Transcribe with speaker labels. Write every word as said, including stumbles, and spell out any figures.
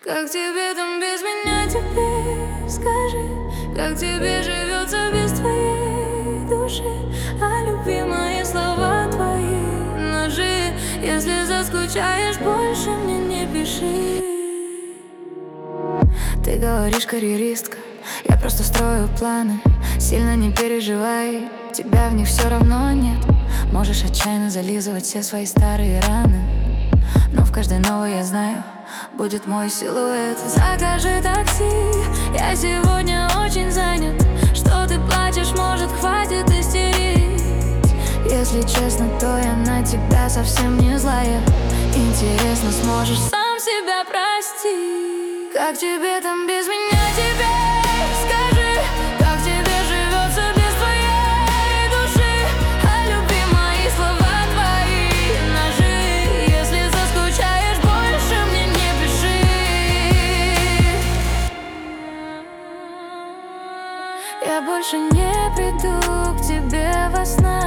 Speaker 1: Как тебе там без меня теперь? Скажи, как тебе живется без твоей души? А любимые слова твои ножи. Если заскучаешь, больше мне не пиши. Ты говоришь, карьеристка, я просто строю планы. Сильно не переживай, тебя в них все равно нет. Можешь отчаянно зализывать все свои старые раны, но в каждой новой, я знаю, будет мой силуэт. Закажи такси, я сегодня очень занят. Что ты плачешь, может, хватит истерить? Если честно, то я на тебя совсем не злая. Интересно, сможешь сам себя простить? Как тебе там без меня теперь? Скажи, как тебе живется без твоей души? А любимые слова твои ножи. Если заскучаешь, больше мне не пиши. Я больше не приду к тебе во снах.